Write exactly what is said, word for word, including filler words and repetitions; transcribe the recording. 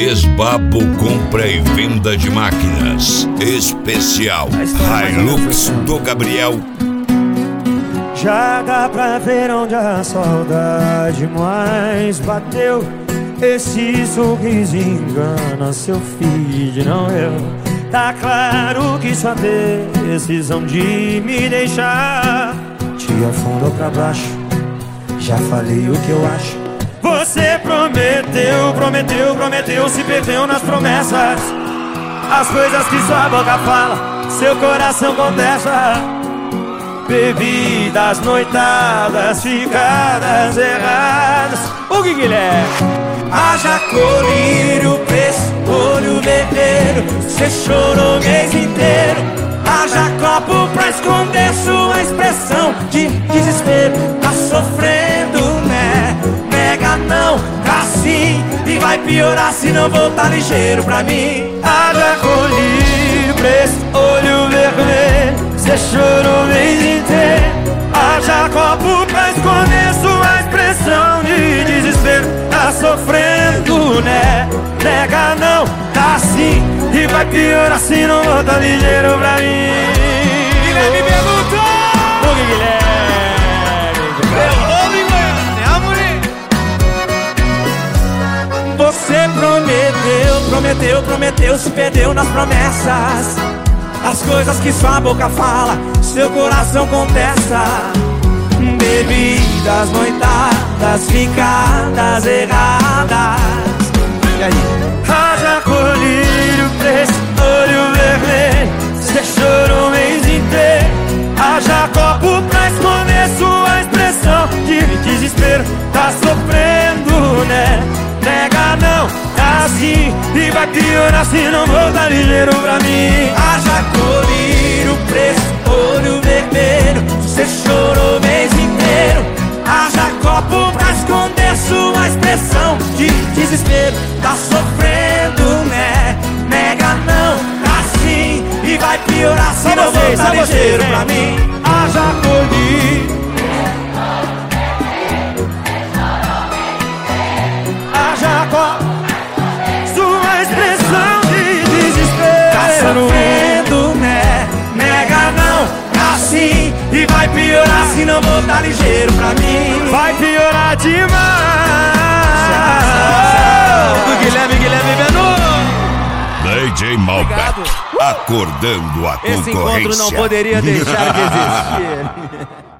Esbabo compra e venda de máquinas. Especial Hilux do Gabriel. Já dá pra ver onde a saudade mais bateu. Esse sorriso engana seu feed, não eu. Tá claro que sua decisão de me deixar te afundou pra baixo. Já falei o que eu acho. Você prometeu, prometeu, prometeu, se perdeu nas promessas. As coisas que sua boca fala, seu coração contesta. Bebidas, noitadas, ficadas erradas. O que Guilherme? Haja colírio, preço, olho vermelho. Cê chorou o mês inteiro. Haja copo pra esconder sua expressão de desespero. Tá sofrendo, né? Nega não, tá sim. E vai piorar se não voltar ligeiro pra mim. Haja colírio, preço, olho vermelho. Cê chorou o mês inteiro. Haja copo pra esconder sua expressão de desespero. Tá sofrendo, né? Nega não, tá sim. E vai piorar se não volta ligeiro pra mim. Guilherme perguntou. O que Guilherme? Meu nome, Goiânia, Você prometeu, prometeu, prometeu, se perdeu nas promessas. As coisas que sua boca fala, seu coração contesta. Bebidas, noitadas, ficadas erradas. E aí? Haja colírio, preço, olho vermelho. Cê chorou o mês inteiro. Haja copo pra esconder sua expressão de desespero. Tá sofrendo, né? Nega não, tá assim. E vai piorar se não voltar ligeiro pra mim. Haja colírio, preço, olho vermelho. Cê chorou o mês inteiro. Haja copo pra esconder sua expressão de desespero. Tá sofrendo, né? Nega não, tá assim. E vai piorar se não voltar ligeiro pra mim. Haja colírio. Haja copo. Sua expressão de desespero. Tá sofrendo, né? Nega não, tá assim. E vai piorar se não voltar ligeiro pra mim. Vai piorar demais. do Guilherme, Guilherme Menu. D J Malbec, acordando a Esse concorrência. encontro não poderia deixar de existir.